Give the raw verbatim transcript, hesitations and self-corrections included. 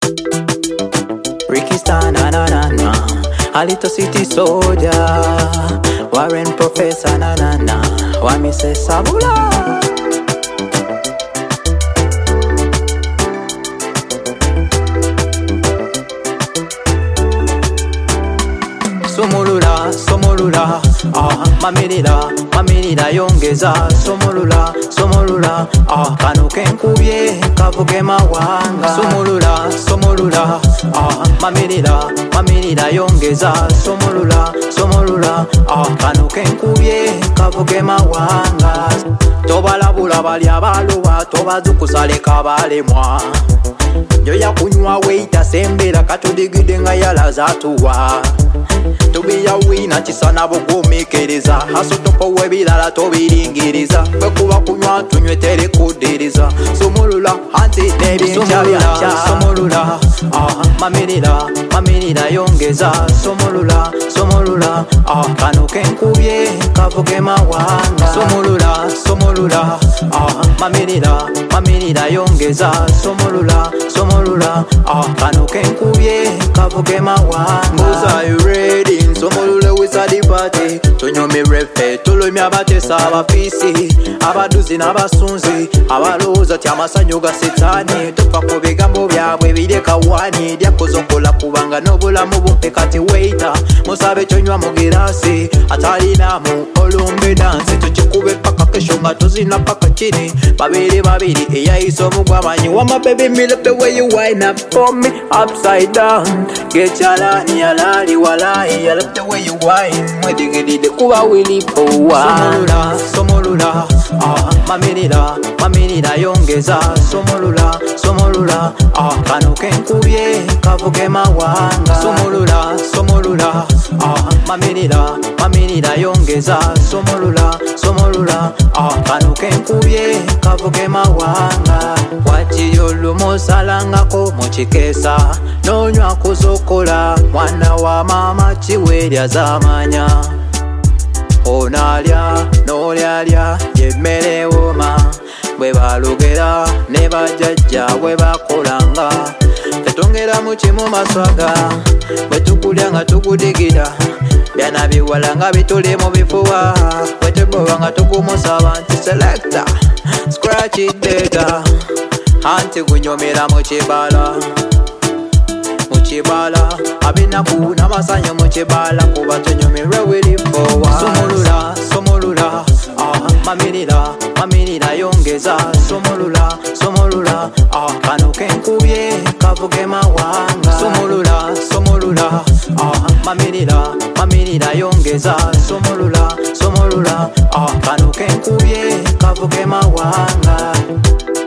Ricky Star, na na na na. Alito City Soldier, Warren Professor, na na na. Wami se sabula. Somolula, somolula, ah, mamirira, mamirira yongeza. Somolula, somolula, ah, kano kenkubye kavuge mawanga. Somolula, somolula, ah, mamirira, mamirira yongeza. Somolula, somolula, ah, kano kenkubye kavuge mawanga. Tobalabula bali abaluwa, tobazukusaleka balemwa. Njoya kunywa weita sembera katudigide nga yala zatuwa. Tubiya wina chisana bugumikereza haso topo webilala tobiringiriza bekuba kunywa tunywe tere kudiriza. Somolula hanti nebi somolula, somolula, ah, mamirira, mamirira yongeza. Somolula, somolula, ah, kano kenkubye kavuge mawanga. Somolula, somolula, ah, mamirira, mamirira yongeza. Somolula, somolula, ah, kano kenkubye kavuge mawanga. Are you ready? Somolule wisa di party. Tunyo mi refe, tulo mi abatesa abafisi, abaduzi n'abasunzi, abaloza tyamasanyo ga setani. Tufa ku bigambo byabwe bireka wani dyakozokola kubanga n'obulamu bumpe kati waiter. Musabe kyonywa mu girasi atalinamu olumbe dansi. Tukikube paka kesho nga tuzina paka chini. Babiri babiri eyayisa omugwamanyi. Wama baby me love the way you wind up for me upside down. Get yalani yalali walai. I love the way you whine. Mwedigidide kuba wili powa. Somolula, somolula, ah, mamirira, mamirira yongeza. Somolula, somolula, ah, kano kenkubye kavuge mawanga. Somolula, somolula, ah, mamirira, mamirira yongeza. Somolula, somolula, ah, kano kenkubye kavuge mawanga. Wachiyolu mosalangako mochikesa nonywa kuzokola mwana wa mama chiwerya zamanya. Onalya nolyalya yemmere woma bwe balugera ne bajjajja bwe bakolanga. Tetongera mu kimu maswaga bwe tukulya nga tukudigira byana biwala nga bituli mu bifuba bwe tuboba nga tukumusaba nti selector scratch it data anti gunyomera mu kibala Chibala, abinaku n'amasanyo mu kibala kuba tunyumirwe wili forward. Somolula, somolula, ah, mamirira, mamirira yongeza. Somolula, somolula, ah, kano kenkubye kavuge mawanga. Somolula, somolula, ah, mamirira, mamirira yongeza. Somolula, somolula, ah, kano kenkubye kavuge mawanga.